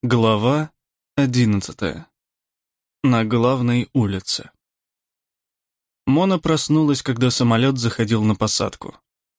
Глава 11. На главной улице. Мона проснулась, когда самолет заходил на посадку.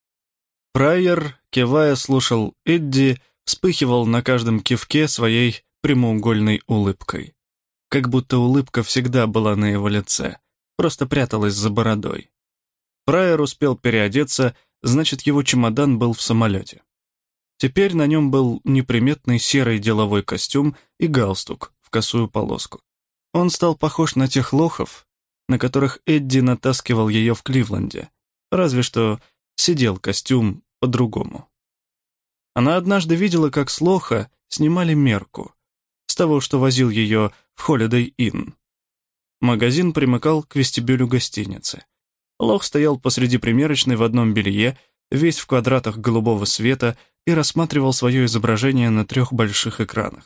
Прайер, кивая, слушал Эдди, вспыхивал на каждом кивке своей прямоугольной улыбкой. Как будто улыбка всегда была на его лице, просто пряталась за бородой. Прайер успел переодеться, значит, его чемодан был в самолете. Теперь на нем был неприметный серый деловой костюм и галстук в косую полоску. Он стал похож на тех лохов, на которых Эдди натаскивал ее в Кливленде, разве что сидел костюм по-другому. Она однажды видела, как с лоха снимали мерку, с того, что возил ее в Holiday Inn. Магазин примыкал к вестибюлю гостиницы. Лох стоял посреди примерочной в одном белье, весь в квадратах голубого света, и рассматривал свое изображение на 3 больших экранах.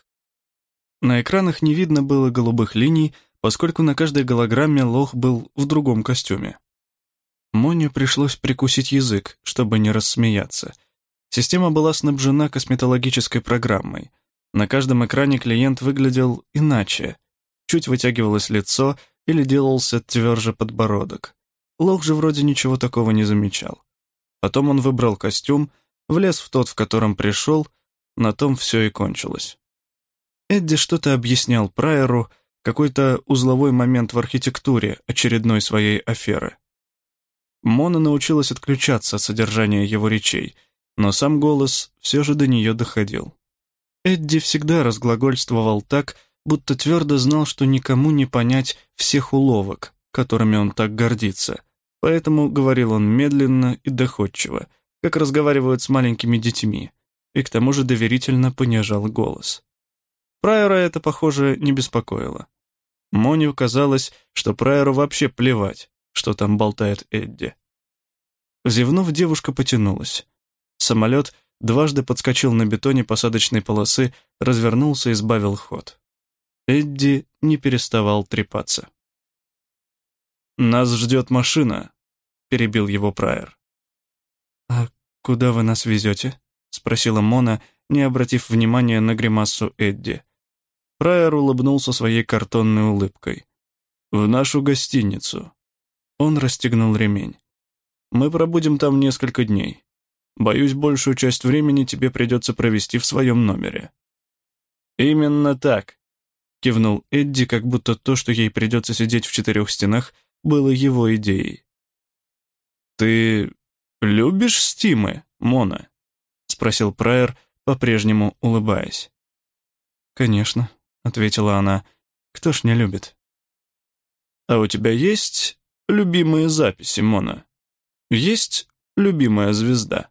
На экранах не видно было голубых линий, поскольку на каждой голограмме лох был в другом костюме. Моне пришлось прикусить язык, чтобы не рассмеяться. Система была снабжена косметологической программой. На каждом экране клиент выглядел иначе. Чуть вытягивалось лицо или делался тверже подбородок. Лох же вроде ничего такого не замечал. Потом он выбрал костюм, влез в тот, в котором пришел, на том все и кончилось. Эдди что-то объяснял Прайеру, какой-то узловой момент в архитектуре очередной своей аферы. Мона научилась отключаться от содержания его речей, но сам голос все же до нее доходил. Эдди всегда разглагольствовал так, будто твердо знал, что никому не понять всех уловок, которыми он так гордится, поэтому говорил он медленно и доходчиво, как разговаривают с маленькими детьми, и к тому же доверительно понижал голос. Прайера это, похоже, не беспокоило. Моне казалось, что Прайеру вообще плевать, что там болтает Эдди. Зевнув, девушка потянулась. Самолет дважды подскочил на бетоне посадочной полосы, развернулся и сбавил ход. Эдди не переставал трепаться. «Нас ждет машина», — перебил его Прайер. «А куда вы нас везете?» — спросила Мона, не обратив внимания на гримасу Эдди. Прайер улыбнулся своей картонной улыбкой. «В нашу гостиницу». Он расстегнул ремень. «Мы пробудем там несколько дней. Боюсь, большую часть времени тебе придется провести в своем номере». «Именно так», — кивнул Эдди, как будто то, что ей придется сидеть в 4 стенах, было его идеей. «Ты любишь стимы, Мона?» — спросил Прайер, по-прежнему улыбаясь. «Конечно», — ответила она, — «кто ж не любит?» «А у тебя есть любимые записи, Мона? Есть любимая звезда?»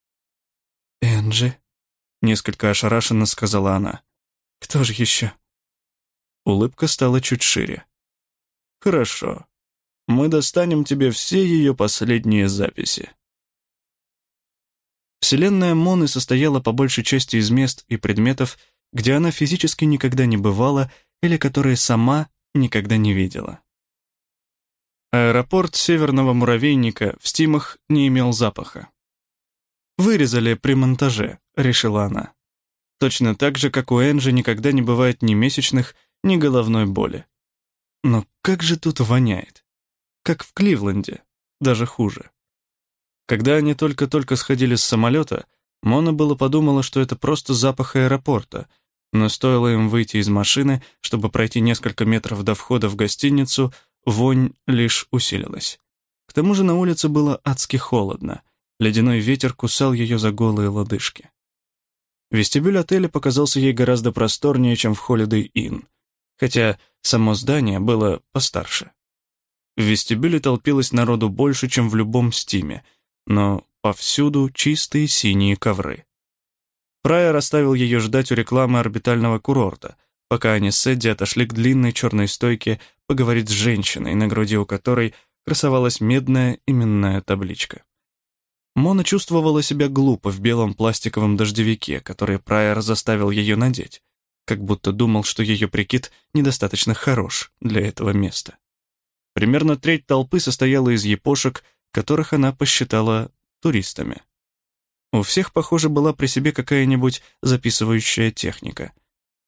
«Энджи», — несколько ошарашенно сказала она. «Кто же еще?» Улыбка стала чуть шире. «Хорошо. Мы достанем тебе все ее последние записи». Вселенная Моны состояла по большей части из мест и предметов, где она физически никогда не бывала или которые сама никогда не видела. Аэропорт Северного Муравейника в Стимах не имел запаха. «Вырезали при монтаже», — решила она. Точно так же, как у Энджи никогда не бывает ни месячных, ни головной боли. Но как же тут воняет? Как в Кливленде, даже хуже. Когда они только-только сходили с самолета, Мона было подумала, что это просто запах аэропорта, но стоило им выйти из машины, чтобы пройти несколько метров до входа в гостиницу, вонь лишь усилилась. К тому же на улице было адски холодно, ледяной ветер кусал ее за голые лодыжки. Вестибюль отеля показался ей гораздо просторнее, чем в Holiday Inn, хотя само здание было постарше. В вестибюле толпилось народу больше, чем в любом стиме, но повсюду чистые синие ковры. Прайер оставил ее ждать у рекламы орбитального курорта, пока они с Эдди отошли к длинной черной стойке поговорить с женщиной, на груди у которой красовалась медная именная табличка. Мона чувствовала себя глупо в белом пластиковом дождевике, который Прайер заставил ее надеть, как будто думал, что ее прикид недостаточно хорош для этого места. Примерно треть толпы состояла из япошек, которых она посчитала туристами. У всех, похоже, была при себе какая-нибудь записывающая техника.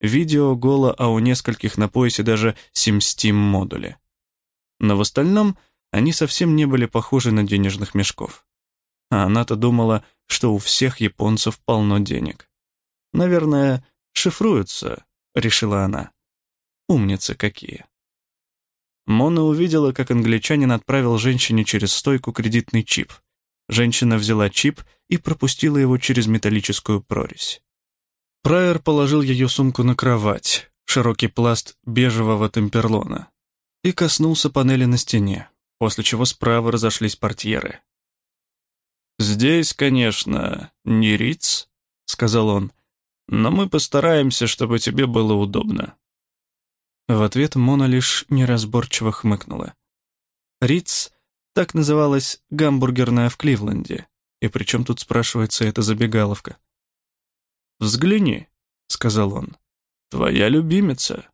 видео, голо, а у нескольких на поясе даже SimSteam-модули. Но в остальном они совсем не были похожи на денежных мешков. А она-то думала, что у всех японцев полно денег. «Наверное, шифруются», — решила она. «Умницы какие». Мона увидела, как англичанин отправил женщине через стойку кредитный чип. Женщина взяла чип и пропустила его через металлическую прорезь. Прайер положил ее сумку на кровать, широкий пласт бежевого темперлона, и коснулся панели на стене, после чего справа разошлись портьеры. «Здесь, конечно, не Риц», — сказал он, «но мы постараемся, чтобы тебе было удобно». В ответ Мона лишь неразборчиво хмыкнула. Риц — так называлась гамбургерная в Кливленде, и при чем тут, спрашивается, эта забегаловка? «Взгляни», — сказал он, — «твоя любимица».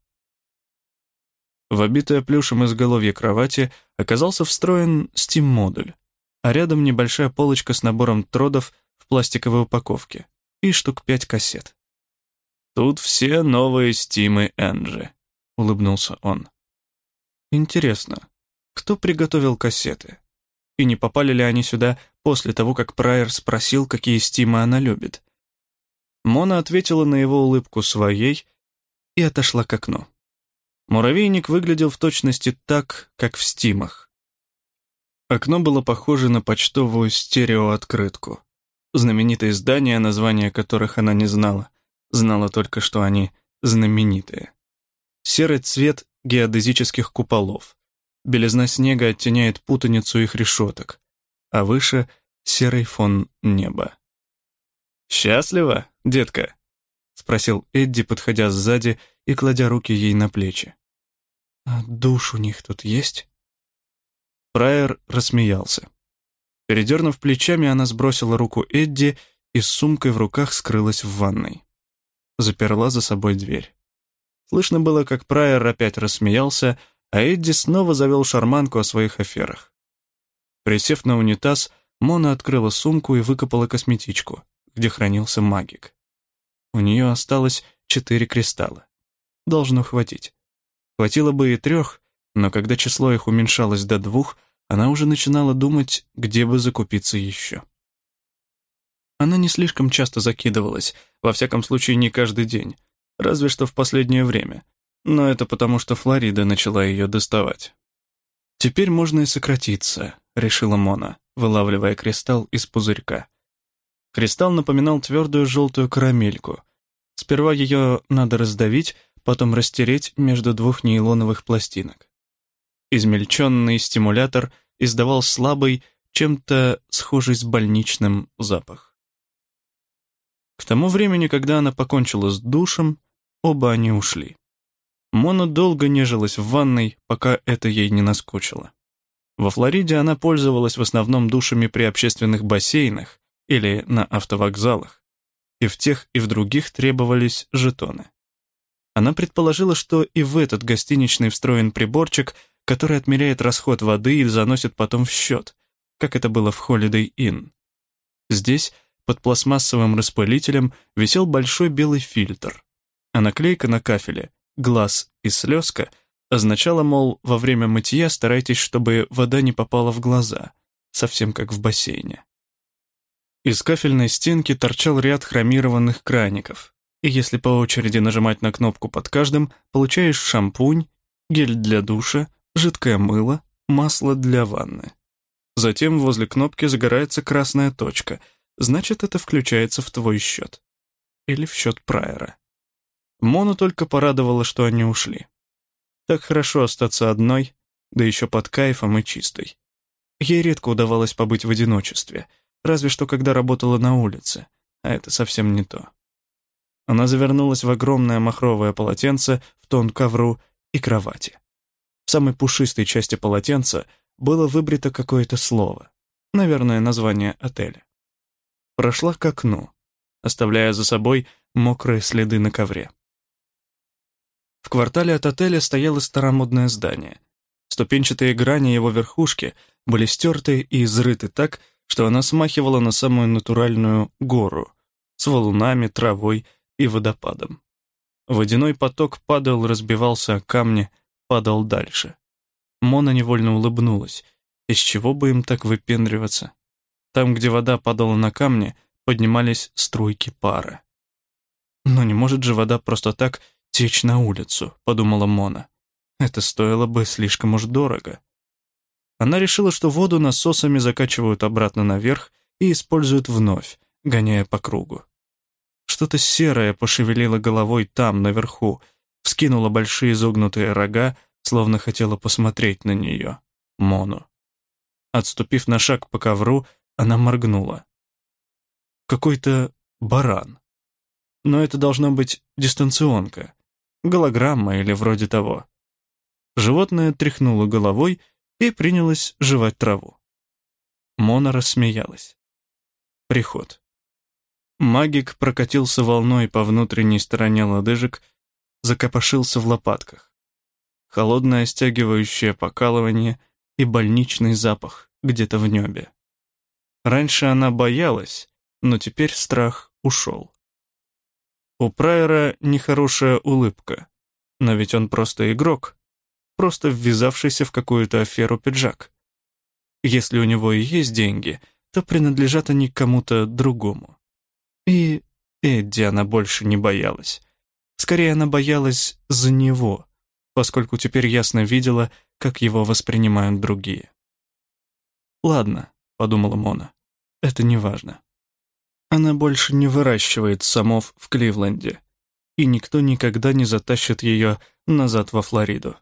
В обитое плюшем изголовье кровати оказался встроен Steam-модуль, а рядом небольшая полочка с набором тродов в пластиковой упаковке и штук 5 кассет. «Тут все новые Стимы Энджи», — улыбнулся он. «Интересно, кто приготовил кассеты? И не попали ли они сюда после того, как Прайер спросил, какие Стимы она любит?» Мона ответила на его улыбку своей и отошла к окну. Муравейник выглядел в точности так, как в Стимах. Окно было похоже на почтовую стереооткрытку. Знаменитые здания, названия которых она не знала, знала только, что они знаменитые. Серый цвет геодезических куполов. Белизна снега оттеняет путаницу их решеток, а выше — серый фон неба. «Счастлива, детка?» — спросил Эдди, подходя сзади и кладя руки ей на плечи. «А душ у них тут есть?» Прайер рассмеялся. Передернув плечами, она сбросила руку Эдди и с сумкой в руках скрылась в ванной. Заперла за собой дверь. Слышно было, как Прайер опять рассмеялся, а Эдди снова завел шарманку о своих аферах. Присев на унитаз, Мона открыла сумку и выкопала косметичку, где хранился магик. У нее осталось 4 кристалла. Должно хватить. Хватило бы и 3, но когда число их уменьшалось до 2, она уже начинала думать, где бы закупиться еще. Она не слишком часто закидывалась, во всяком случае не каждый день, разве что в последнее время, но это потому, что Флорида начала ее доставать. «Теперь можно и сократиться», — решила Мона, вылавливая кристалл из пузырька. Кристалл напоминал твердую желтую карамельку. Сперва ее надо раздавить, потом растереть между 2 нейлоновых пластинок. Измельченный стимулятор издавал слабый, чем-то схожий с больничным запах. К тому времени, когда она покончила с душем, оба они ушли. Мона долго нежилась в ванной, пока это ей не наскучило. Во Флориде она пользовалась в основном душами при общественных бассейнах или на автовокзалах, и в тех, и в других требовались жетоны. Она предположила, что и в этот гостиничный встроен приборчик, который отмеряет расход воды и заносит потом в счет, как это было в Holiday Inn. Здесь под пластмассовым распылителем висел большой белый фильтр, а наклейка на кафеле «Глаз и слезка» означала, мол, во время мытья старайтесь, чтобы вода не попала в глаза, совсем как в бассейне. Из кафельной стенки торчал ряд хромированных краников, и если по очереди нажимать на кнопку под каждым, получаешь шампунь, гель для душа, жидкое мыло, масло для ванны. Затем возле кнопки загорается красная точка, значит, это включается в твой счет. Или в счет Прайера. Мону только порадовало, что они ушли. Так хорошо остаться одной, да еще под кайфом и чистой. Ей редко удавалось побыть в одиночестве, разве что когда работала на улице, а это совсем не то. Она завернулась в огромное махровое полотенце в тон ковру и кровати. В самой пушистой части полотенца было выбрито какое-то слово, наверное, название отеля. Прошла к окну, оставляя за собой мокрые следы на ковре. В квартале от отеля стояло старомодное здание. Ступенчатые грани его верхушки были стерты и изрыты так, что она смахивала на самую натуральную гору с валунами, травой и водопадом. Водяной поток падал, разбивался о камни, падал дальше. Мона невольно улыбнулась. Из чего бы им так выпендриваться? Там, где вода падала на камни, поднимались струйки пара. «Но не может же вода просто так течь на улицу», — подумала Мона. «Это стоило бы слишком уж дорого». Она решила, что воду насосами закачивают обратно наверх и используют вновь, гоняя по кругу. Что-то серое пошевелило головой там, наверху, вскинуло большие изогнутые рога, словно хотела посмотреть на нее, Мону. Отступив на шаг по ковру, она моргнула. Какой-то баран. Но это должно быть дистанционка, голограмма или вроде того. Животное тряхнуло головой и принялось жевать траву. Мона рассмеялась. Приход. Магик прокатился волной по внутренней стороне лодыжек, закопошился в лопатках. Холодное стягивающее покалывание и больничный запах где-то в небе. Раньше она боялась, но теперь страх ушел. У Прайера нехорошая улыбка, но ведь он просто игрок, просто ввязавшийся в какую-то аферу пиджак. Если у него и есть деньги, то принадлежат они кому-то другому. И Эдди она больше не боялась. Скорее, она боялась за него, поскольку теперь ясно видела, как его воспринимают другие. «Ладно», — подумала Мона, — «это не важно. Она больше не выращивает самов в Кливленде, и никто никогда не затащит ее назад во Флориду».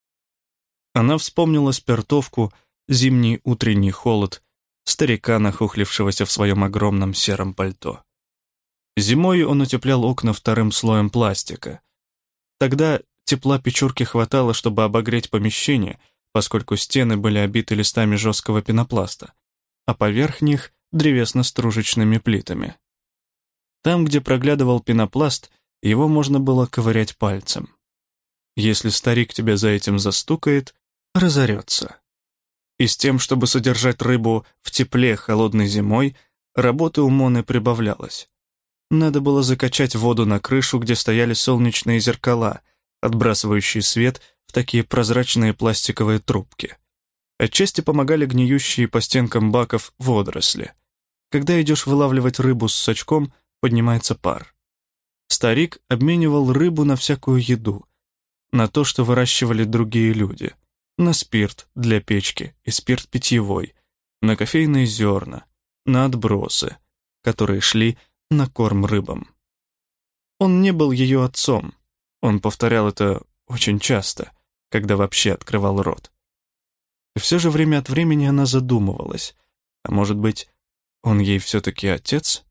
Она вспомнила спиртовку, зимний утренний холод, старика, нахохлившегося в своем огромном сером пальто. Зимой он утеплял окна вторым слоем пластика. Тогда тепла печурки хватало, чтобы обогреть помещение, поскольку стены были обиты листами жесткого пенопласта, а поверх них — древесно-стружечными плитами. Там, где проглядывал пенопласт, его можно было ковырять пальцем. Если старик тебя за этим застукает, разорется. И с тем, чтобы содержать рыбу в тепле холодной зимой, работы у Моны прибавлялось. Надо было закачать воду на крышу, где стояли солнечные зеркала, отбрасывающие свет в такие прозрачные пластиковые трубки. Отчасти помогали гниющие по стенкам баков водоросли. Когда идешь вылавливать рыбу с сачком, поднимается пар. Старик обменивал рыбу на всякую еду, на то, что выращивали другие люди, на спирт для печки и спирт питьевой, на кофейные зерна, на отбросы, которые шли на корм рыбам. Он не был ее отцом, он повторял это очень часто, когда вообще открывал рот. И все же время от времени она задумывалась, а может быть, он ей все-таки отец?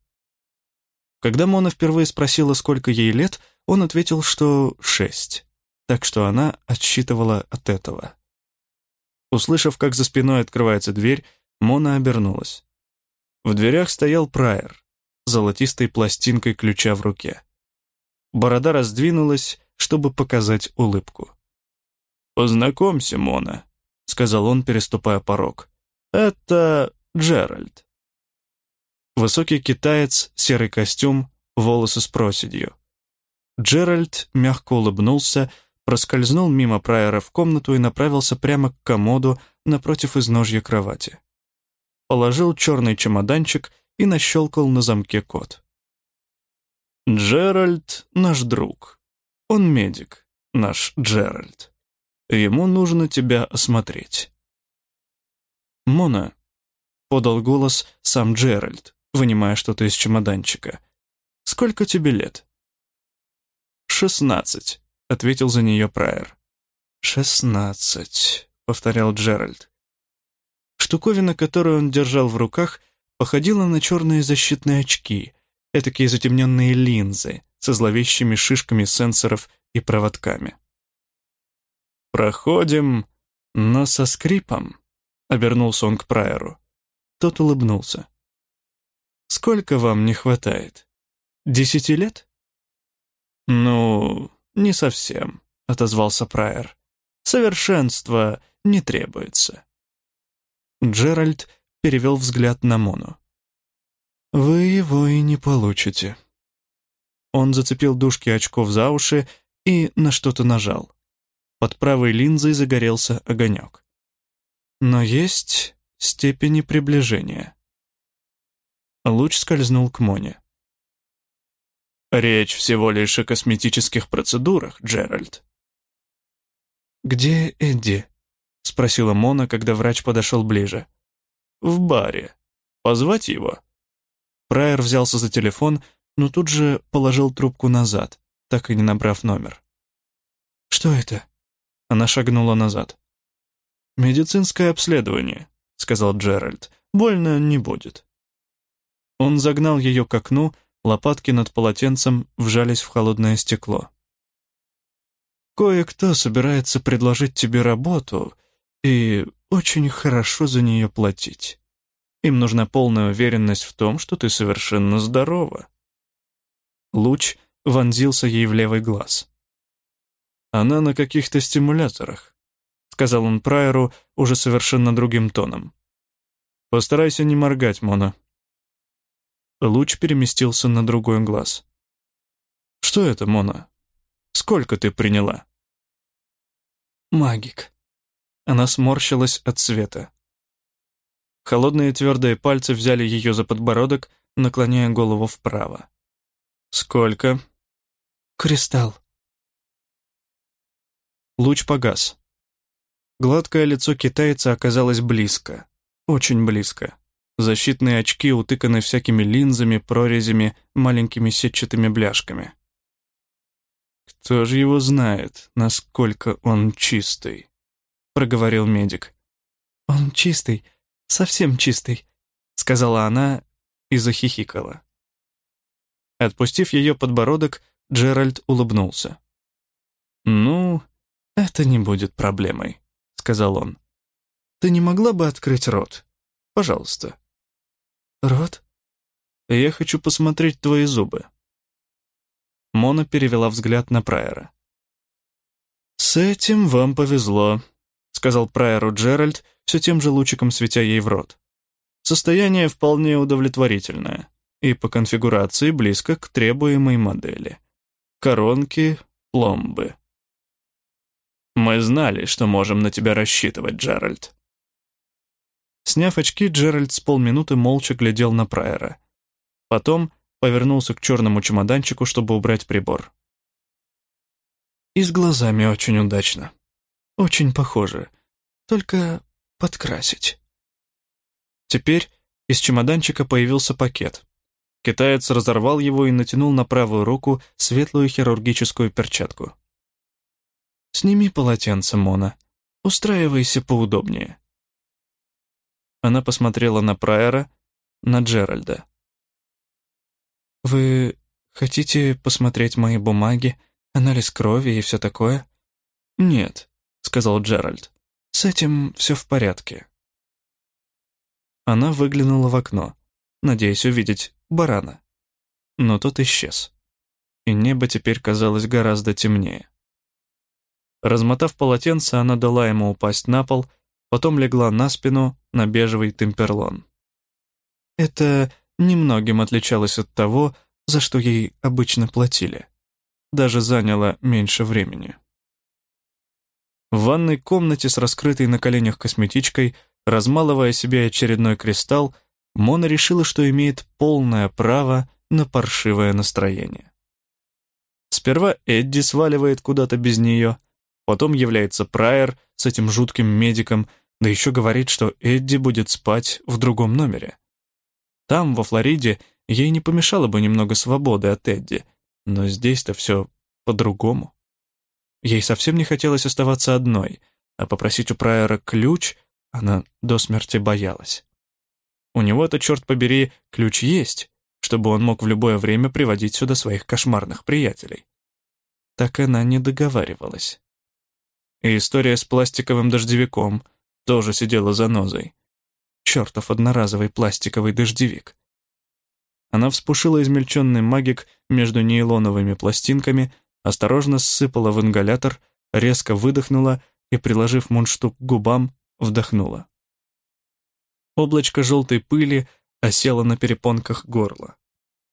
Когда Мона впервые спросила, сколько ей лет, он ответил, что 6, так что она отсчитывала от этого. Услышав, как за спиной открывается дверь, Мона обернулась. В дверях стоял Прайер, с золотистой пластинкой ключа в руке. Борода раздвинулась, чтобы показать улыбку. «Познакомься, Мона», — сказал он, переступая порог. «Это Джеральд». Высокий китаец, серый костюм, волосы с проседью. Джеральд мягко улыбнулся, проскользнул мимо Прайера в комнату и направился прямо к комоду напротив изножья кровати. Положил черный чемоданчик и нащелкал на замке код. «Джеральд — наш друг. Он медик, наш Джеральд. Ему нужно тебя осмотреть». «Мона», — подал голос сам Джеральд, вынимая что-то из чемоданчика. «Сколько тебе лет?» 16, — ответил за нее Прайер. 16, — повторял Джеральд. Штуковина, которую он держал в руках, походила на черные защитные очки, этакие затемненные линзы со зловещими шишками сенсоров и проводками. «Проходим, но со скрипом», — обернулся он к Прайеру. Тот улыбнулся. «Сколько вам не хватает? 10 лет?» «Ну, не совсем», — отозвался Прайер. «Совершенства не требуется». Джеральд перевел взгляд на Мону. «Вы его и не получите». Он зацепил дужки очков за уши и на что-то нажал. Под правой линзой загорелся огонек. Но есть степени приближения. Луч скользнул к Моне. «Речь всего лишь о косметических процедурах, Джеральд». «Где Эдди?» — спросила Мона, когда врач подошел ближе. «В баре. Позвать его?» Прайер взялся за телефон, но тут же положил трубку назад, так и не набрав номер. «Что это?» Она шагнула назад. «Медицинское обследование», — сказал Джеральд. «Больно не будет». Он загнал ее к окну, лопатки над полотенцем вжались в холодное стекло. «Кое-кто собирается предложить тебе работу и очень хорошо за нее платить. Им нужна полная уверенность в том, что ты совершенно здорова». Луч вонзился ей в левый глаз. «Она на каких-то стимуляторах», — сказал он Прайеру уже совершенно другим тоном. «Постарайся не моргать, Мона». Луч переместился на другой глаз. «Что это, Мона? Сколько ты приняла?» «Магик». Она сморщилась от света. Холодные твердые пальцы взяли ее за подбородок, наклоняя голову вправо. «Сколько?» «Кристалл». Луч погас. Гладкое лицо китайца оказалось близко, очень близко. Защитные очки утыканы всякими линзами, прорезями, маленькими сетчатыми бляшками. «Кто же его знает, насколько он чистый?» — проговорил медик. «Он чистый, совсем чистый», — сказала она и захихикала. Отпустив ее подбородок, Джеральд улыбнулся. «Ну, это не будет проблемой», — сказал он. «Ты не могла бы открыть рот? Пожалуйста». «Рот?» «Я хочу посмотреть твои зубы». Мона перевела взгляд на Прайера. «С этим вам повезло», — сказал Прайеру Джеральд, все тем же лучиком светя ей в рот. «Состояние вполне удовлетворительное и по конфигурации близко к требуемой модели. Коронки, пломбы». «Мы знали, что можем на тебя рассчитывать, Джеральд». Сняв очки, Джеральд с полминуты молча глядел на Прайера. Потом повернулся к черному чемоданчику, чтобы убрать прибор. «И с глазами очень удачно. Очень похоже. Только подкрасить». Теперь из чемоданчика появился пакет. Китаец разорвал его и натянул на правую руку светлую хирургическую перчатку. «Сними полотенце, Мона. Устраивайся поудобнее». Она посмотрела на Прайера, на Джеральда. «Вы хотите посмотреть мои бумаги, анализ крови и все такое?» «Нет», — сказал Джеральд. «С этим все в порядке». Она выглянула в окно, надеясь увидеть барана. Но тот исчез, и небо теперь казалось гораздо темнее. Размотав полотенце, она дала ему упасть на пол, потом легла на спину на бежевый темперлон. Это немногим отличалось от того, за что ей обычно платили. Даже заняло меньше времени. В ванной комнате с раскрытой на коленях косметичкой, размалывая себе очередной кристалл, Мона решила, что имеет полное право на паршивое настроение. Сперва Эдди сваливает куда-то без нее, потом является Прайер с этим жутким медиком, да еще говорит, что Эдди будет спать в другом номере. Там, во Флориде, ей не помешало бы немного свободы от Эдди, но здесь-то все по-другому. Ей совсем не хотелось оставаться одной, а попросить у Прайера ключ она до смерти боялась. У него-то, черт побери, ключ есть, чтобы он мог в любое время приводить сюда своих кошмарных приятелей. Так она не договаривалась. И история с пластиковым дождевиком тоже сидела занозой. Чертов одноразовый пластиковый дождевик. Она вспушила измельченный магик между нейлоновыми пластинками, осторожно ссыпала в ингалятор, резко выдохнула и, приложив мундштук к губам, вдохнула. Облачко желтой пыли осело на перепонках горла.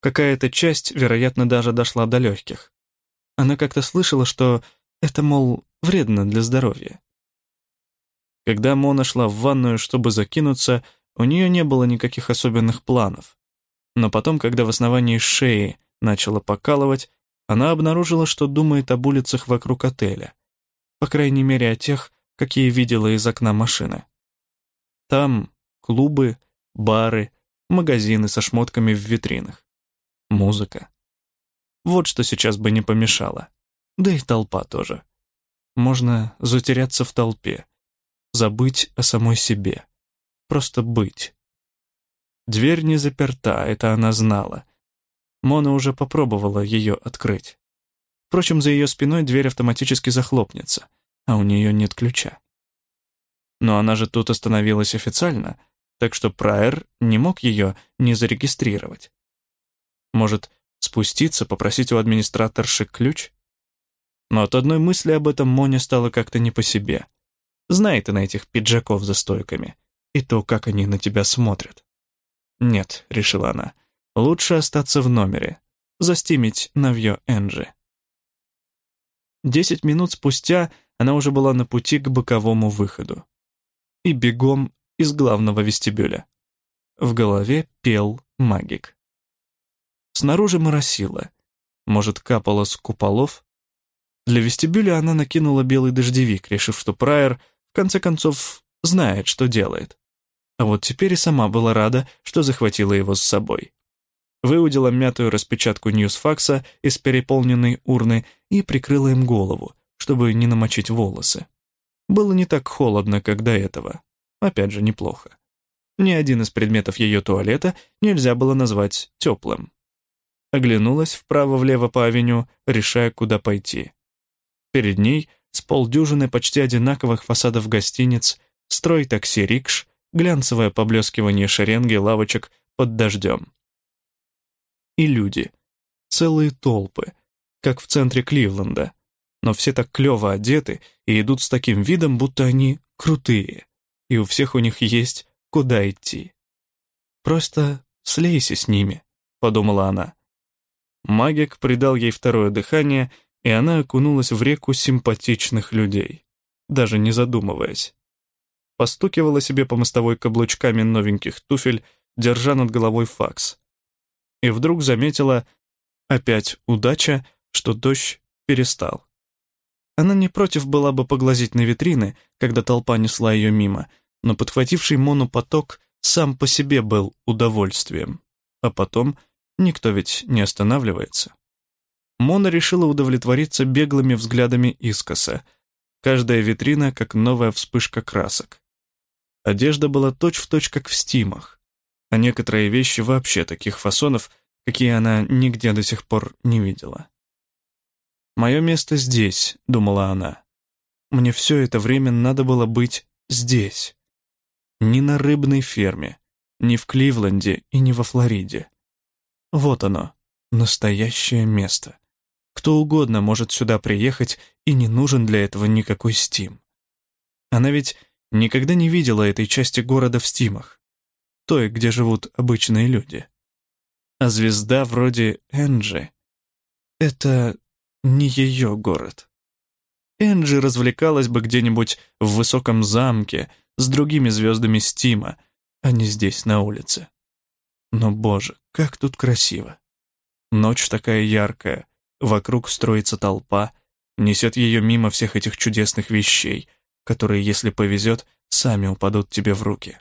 Какая-то часть, вероятно, даже дошла до легких. Она как-то слышала, что это, мол, вредно для здоровья. Когда Мона шла в ванную, чтобы закинуться, у нее не было никаких особенных планов. Но потом, когда в основании шеи начала покалывать, она обнаружила, что думает об улицах вокруг отеля. По крайней мере, о тех, какие видела из окна машины. Там клубы, бары, магазины со шмотками в витринах. Музыка. Вот что сейчас бы не помешало. Да и толпа тоже. Можно затеряться в толпе, забыть о самой себе. Просто быть. Дверь не заперта, это она знала. Мона уже попробовала ее открыть. Впрочем, за ее спиной дверь автоматически захлопнется, а у нее нет ключа. Но она же тут остановилась официально, так что Прайер не мог ее не зарегистрировать. Может, спуститься, попросить у администраторши ключ? Но от одной мысли об этом Моне стало как-то не по себе. Знает она этих пиджаков за стойками, и то, как они на тебя смотрят. «Нет», — решила она, — «лучше остаться в номере, застимить навье Энджи». 10 минут спустя она уже была на пути к боковому выходу. И бегом из главного вестибюля. В голове пел магик. Снаружи моросило. Может, капало с куполов? Для вестибюля она накинула белый дождевик, решив, что Прайер, в конце концов, знает, что делает. А вот теперь и сама была рада, что захватила его с собой. Выудила мятую распечатку ньюсфакса из переполненной урны и прикрыла им голову, чтобы не намочить волосы. Было не так холодно, как до этого. Опять же, неплохо. Ни один из предметов ее туалета нельзя было назвать теплым. Оглянулась вправо-влево по авеню, решая, куда пойти. Перед ней с полдюжины почти одинаковых фасадов гостиниц, строй такси-рикш, глянцевое поблескивание шеренги лавочек под дождем. И люди. Целые толпы, как в центре Кливленда. Но все так клево одеты и идут с таким видом, будто они крутые, и у всех у них есть куда идти. «Просто слейся с ними», — подумала она. Магик придал ей второе дыхание, и она окунулась в реку симпатичных людей, даже не задумываясь. Постукивала себе по мостовой каблучками новеньких туфель, держа над головой факс. И вдруг заметила, опять удача, что дождь перестал. Она не против была бы поглазеть на витрины, когда толпа несла ее мимо, но подхвативший Мону поток сам по себе был удовольствием. А потом никто ведь не останавливается. Мона решила удовлетвориться беглыми взглядами искоса. Каждая витрина как новая вспышка красок. Одежда была точь-в-точь, как в стимах, а некоторые вещи вообще таких фасонов, какие она нигде до сих пор не видела. «Мое место здесь», — думала она. «Мне все это время надо было быть здесь. Ни на рыбной ферме, ни в Кливленде и ни во Флориде. Вот оно, настоящее место. Кто угодно может сюда приехать, и не нужен для этого никакой стим. Она ведь никогда не видела этой части города в стимах, той, где живут обычные люди. А звезда вроде Энджи — это не ее город. Энджи развлекалась бы где-нибудь в высоком замке с другими звездами стима, а не здесь, на улице. Но, боже, как тут красиво. Ночь такая яркая, вокруг строится толпа, несет ее мимо всех этих чудесных вещей, которые, если повезет, сами упадут тебе в руки.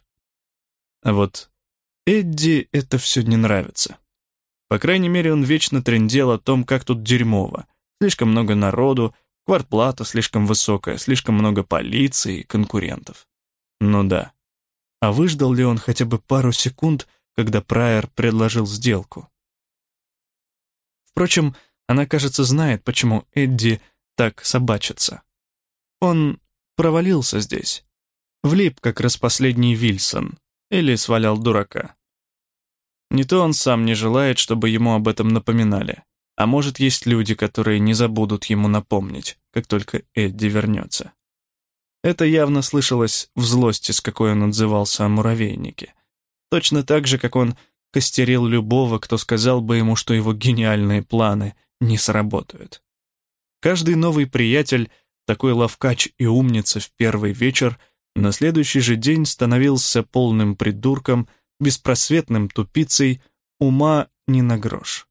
А вот Эдди это все не нравится. По крайней мере, он вечно трындел о том, как тут дерьмово. Слишком много народу, квартплата слишком высокая, слишком много полиции и конкурентов. Ну да. А выждал ли он хотя бы пару секунд, когда Прайер предложил сделку? Впрочем, она, кажется, знает, почему Эдди так собачится. Он провалился здесь. Влип, как распоследний Вильсон, или свалял дурака. Не то он сам не желает, чтобы ему об этом напоминали, а может, есть люди, которые не забудут ему напомнить, как только Эдди вернется. Это явно слышалось в злости, с какой он отзывался о муравейнике. Точно так же, как он костерил любого, кто сказал бы ему, что его гениальные планы не сработают. Каждый новый приятель, такой ловкач и умница в первый вечер, на следующий же день становился полным придурком, беспросветным тупицей, ума не на грош.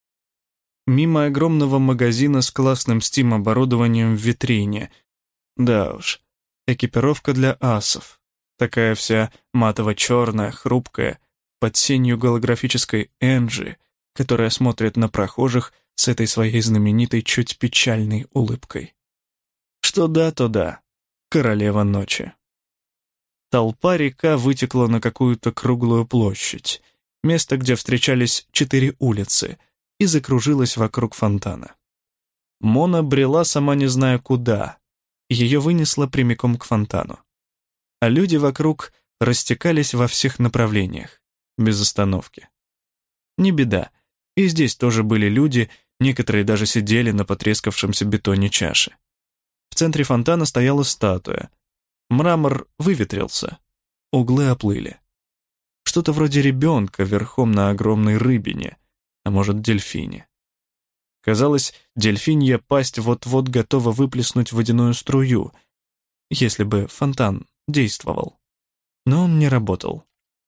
Мимо огромного магазина с классным Steam-оборудованием в витрине. Да уж, экипировка для асов. Такая вся матово-черная, хрупкая, под сенью голографической Энджи, которая смотрит на прохожих с этой своей знаменитой чуть печальной улыбкой. Что да, то да. Королева ночи. Толпа-река вытекла на какую-то круглую площадь, место, где встречались 4 улицы, и закружилась вокруг фонтана. Мона брела сама не зная куда, ее вынесло прямиком к фонтану. А люди вокруг растекались во всех направлениях, без остановки. Не беда, и здесь тоже были люди, некоторые даже сидели на потрескавшемся бетоне чаши. В центре фонтана стояла статуя. Мрамор выветрился, углы оплыли. Что-то вроде ребенка верхом на огромной рыбине, а может, дельфине. Казалось, дельфинья пасть вот-вот готова выплеснуть водяную струю, если бы фонтан действовал. Но он не работал.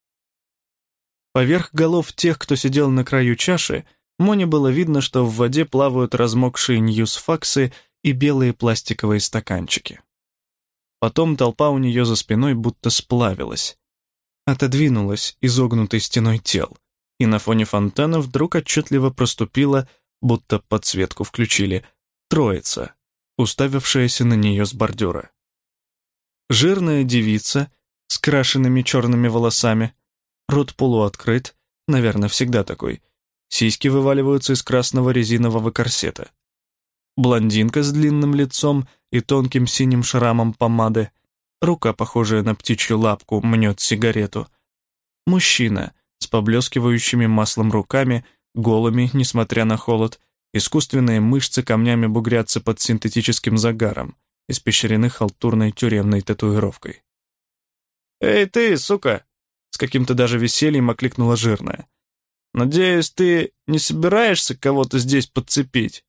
Поверх голов тех, кто сидел на краю чаши, Моне было видно, что в воде плавают размокшие ньюсфаксы и белые пластиковые стаканчики. Потом толпа у нее за спиной будто сплавилась, отодвинулась изогнутой стеной тел, и на фоне фонтана вдруг отчетливо проступила, будто подсветку включили, троица, уставившаяся на нее с бордюра. Жирная девица с крашенными черными волосами, рот полуоткрыт, наверное, всегда такой, сиськи вываливаются из красного резинового корсета. Блондинка с длинным лицом и тонким синим шрамом помады, рука, похожая на птичью лапку, мнет сигарету. Мужчина с поблескивающими маслом руками, голыми, несмотря на холод, искусственные мышцы камнями бугрятся под синтетическим загаром, испещрены халтурной тюремной татуировкой. «Эй ты, сука!» — с каким-то даже весельем окликнула жирная. «Надеюсь, ты не собираешься кого-то здесь подцепить?»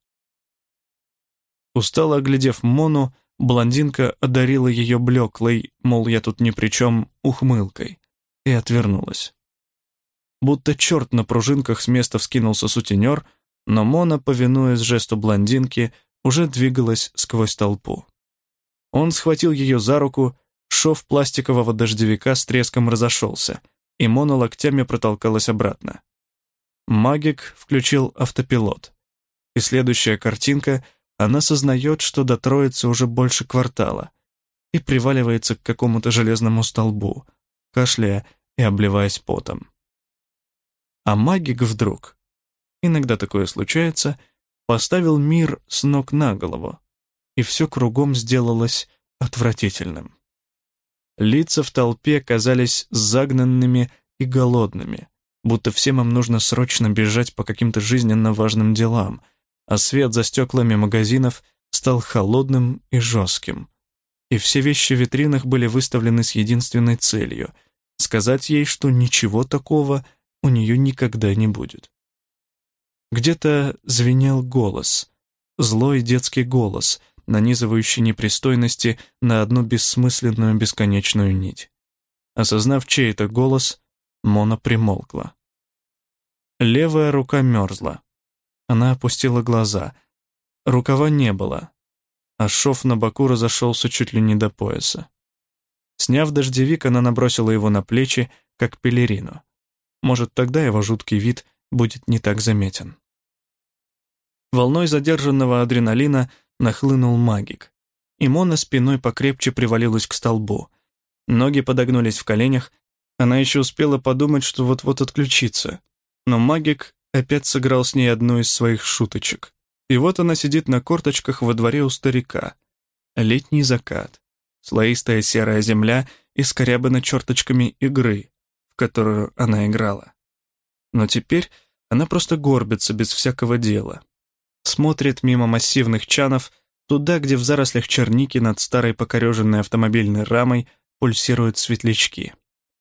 Устало оглядев Мону, блондинка одарила ее блеклой, мол, я тут ни при чем, ухмылкой, и отвернулась. Будто черт на пружинках с места вскинулся сутенер, но Мона, повинуясь жесту блондинки, уже двигалась сквозь толпу. Он схватил ее за руку, шов пластикового дождевика с треском разошелся, и Мона локтями протолкалась обратно. Магик включил автопилот, и следующая картинка — она сознает, что до троицы уже больше квартала, и приваливается к какому-то железному столбу, кашляя и обливаясь потом. А магик вдруг, иногда такое случается, поставил мир с ног на голову, и все кругом сделалось отвратительным. Лица в толпе казались загнанными и голодными, будто всем им нужно срочно бежать по каким-то жизненно важным делам, а свет за стеклами магазинов стал холодным и жестким, и все вещи в витринах были выставлены с единственной целью — сказать ей, что ничего такого у нее никогда не будет. Где-то звенел голос, злой детский голос, нанизывающий непристойности на одну бессмысленную бесконечную нить. Осознав, чей это голос, Мона примолкла. Левая рука мерзла. Она опустила глаза. Рукава не было, а шов на боку разошелся чуть ли не до пояса. Сняв дождевик, она набросила его на плечи, как пелерину. Может, тогда его жуткий вид будет не так заметен. Волной задержанного адреналина нахлынул магик, и Мона спиной покрепче привалилась к столбу. Ноги подогнулись в коленях, она еще успела подумать, что вот-вот отключится, но магик опять сыграл с ней одну из своих шуточек. И вот она сидит на корточках во дворе у старика. Летний закат, слоистая серая земля искорябана черточками игры, в которую она играла. Но теперь она просто горбится без всякого дела. Смотрит мимо массивных чанов туда, где в зарослях черники над старой покореженной автомобильной рамой пульсируют светлячки.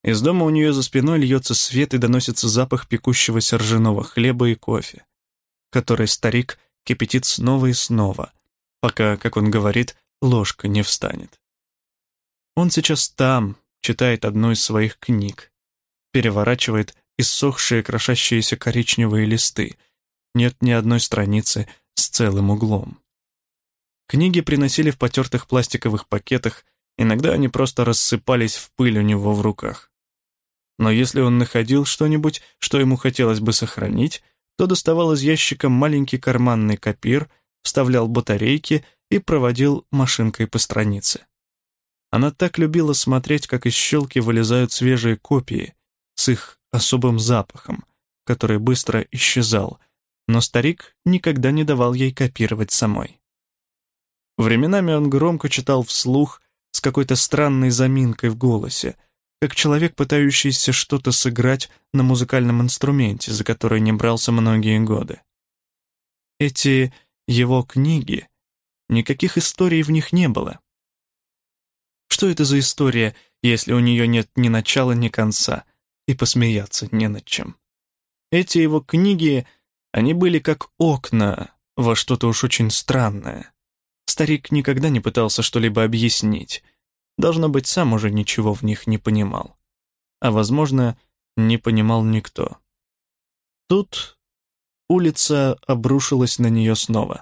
Из дома у нее за спиной льется свет и доносится запах пекущегося ржаного хлеба и кофе, который старик кипятит снова и снова, пока, как он говорит, ложка не встанет. Он сейчас там, читает одну из своих книг, переворачивает иссохшие крошащиеся коричневые листы. Нет ни одной страницы с целым углом. Книги приносили в потертых пластиковых пакетах, иногда они просто рассыпались в пыль у него в руках. Но если он находил что-нибудь, что ему хотелось бы сохранить, то доставал из ящика маленький карманный копир, вставлял батарейки и проводил машинкой по странице. Она так любила смотреть, как из щелки вылезают свежие копии с их особым запахом, который быстро исчезал, но старик никогда не давал ей копировать самой. Временами он громко читал вслух с какой-то странной заминкой в голосе, как человек, пытающийся что-то сыграть на музыкальном инструменте, за который не брался многие годы. Эти его книги, никаких историй в них не было. Что это за история, если у нее нет ни начала, ни конца, и посмеяться не над чем? Эти его книги, они были как окна во что-то уж очень странное. Старик никогда не пытался что-либо объяснить. Должно быть, сам уже ничего в них не понимал. А, возможно, не понимал никто. Тут улица обрушилась на нее снова.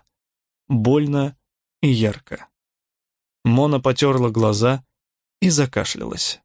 Больно и ярко. Мона потерла глаза и закашлялась.